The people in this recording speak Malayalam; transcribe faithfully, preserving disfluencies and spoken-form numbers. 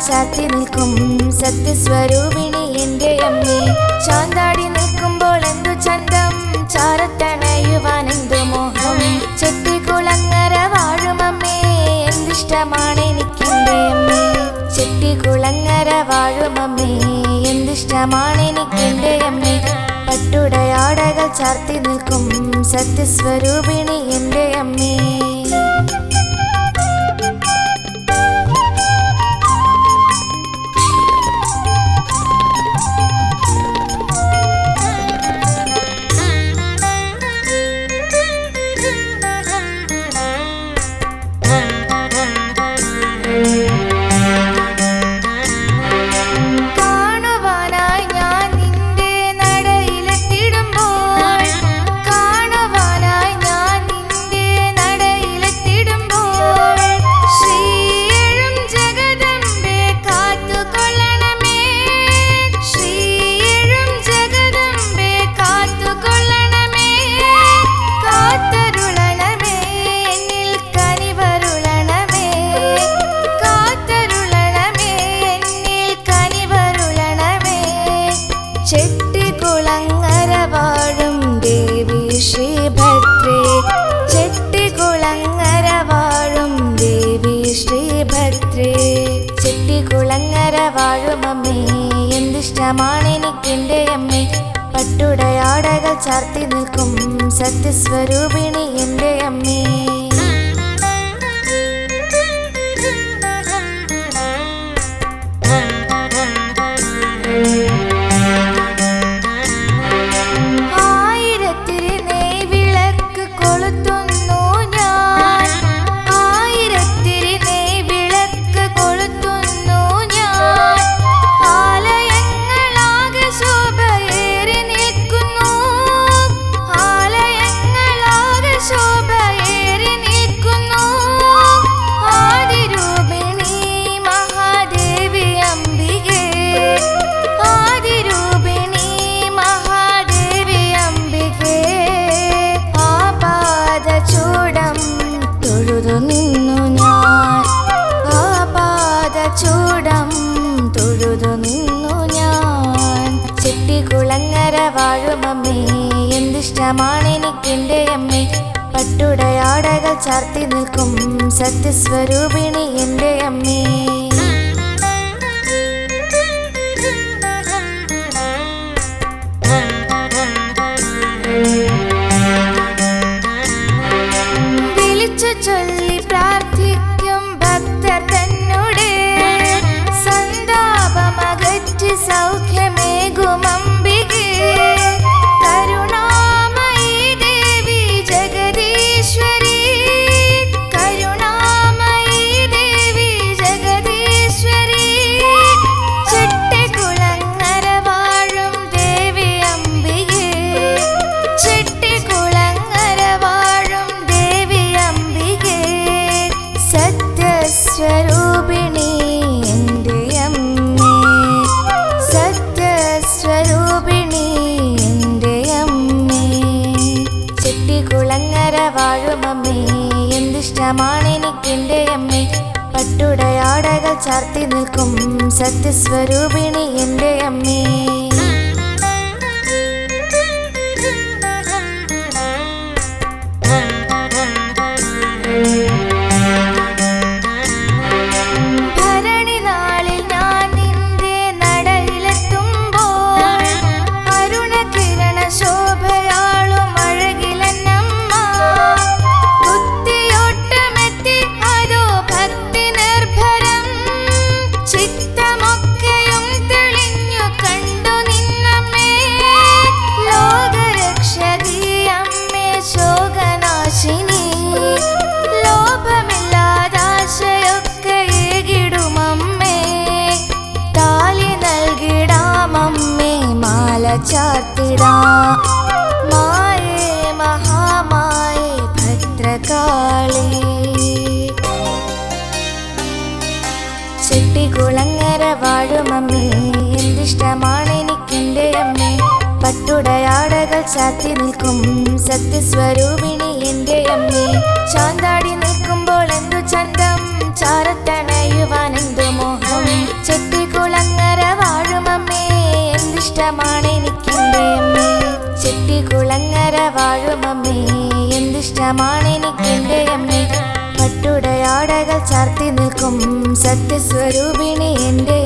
ചാത്തി നിൽക്കും സത്യസ്വരൂപിണി എൻ്റെ അമ്മേ. ചാന്താടി നിൽക്കുമ്പോൾ എന്തു ചന്തം, ചാരത്തണയുവാൻ എന്തു മോഹം. ചെട്ടികുളങ്ങര വാഴുമമ്മേ, എന്തിഷ്ടമാണ് എനിക്കെൻ്റെ അമ്മേ. ചെട്ടികുളങ്ങര വാഴുമമ്മേ, എന്തിഷ്ടമാണ് എനിക്കെൻ്റെ അമ്മേ. പട്ടുടയാടകൾ ചാർത്തി നിൽക്കും സത്യസ്വരൂപിണി എൻ്റെ അമ്മേ. ചെട്ടികുളങ്ങര വാഴും ദേവി ശ്രീഭദ്രേ, ചെട്ടികുളങ്ങര വാഴും ദേവി ശ്രീഭദ്രേ. ചെട്ടികുളങ്ങര വാഴുമമ്മേ, എന്തിഷ്ടമാണ് എനിക്കെൻ്റെ അമ്മേ. പട്ടുടയാടകൾ ചാർത്തി നിൽക്കും സത്യസ്വരൂപിണി എൻ്റെ അമ്മേ. ചെട്ടികുളങ്ങര വാഴുമമ്മേ, എന്തിഷ്ടമാണ് എനിക്കെൻ്റെ അമ്മേ. പട്ടുടയാടകൾ ചാർത്തി നിൽക്കും സത്യസ്വരൂപിണി എൻ്റെ അമ്മേ. വിളിച്ചു ചൊല്ലി പ്രാർത്ഥിക്കും ഭക്തർ തന്നോടെ, സന്താപമകറ്റി സൗഖ്യമേകുമംബികേ. കരുണാമയി ദേവി ജഗദീശ്വരി, കരുണാമയി ദേവി ജഗദീശ്വരി. ചെട്ടികുളങ്ങര വാഴും ദേവി അംബികേ, ചെട്ടികുളങ്ങര വാഴും ദേവി അംബികേ. സത്യസ്വരൂപിണി എൻ്റെ അമ്മേ, സത്യസ്വരൂപിണി എൻ്റെ അമ്മേ. ചെട്ടികുളങ്ങര വാഴുമമ്മേ, എന്തിഷ്ടമാണ് എനിക്കെൻ്റെ അമ്മേ. പട്ടുടയാടകൾ ചാർത്തി നിൽക്കും സത്യസ്വരൂപിണി എൻ്റെ അമ്മേ. ചാർത്തിടാ മായേ മഹാമായേ ഭദ്രകാളി. ചെട്ടികുളങ്ങര വാഴുമമ്മേ, എന്തിഷ്ടമാണ് എനിക്കെൻ്റെ അമ്മേ. പട്ടുടയാടകൾ ചാർത്തി നിൽക്കും സത്യസ്വരൂപിണി എൻ്റെ അമ്മേ. ചാന്താടി നിൽക്കുമ്പോൾ എന്തു ചന്തം, ചാരത്തണയുവാൻ എന്തു മോഹം. എന്തിഷ്ടമാണെനിക്കെൻ്റെ അമ്മേ. പട്ടുടയാടകൾ ചാർത്തി നിൽക്കും സത്യസ്വരൂപിണി എൻ്റെ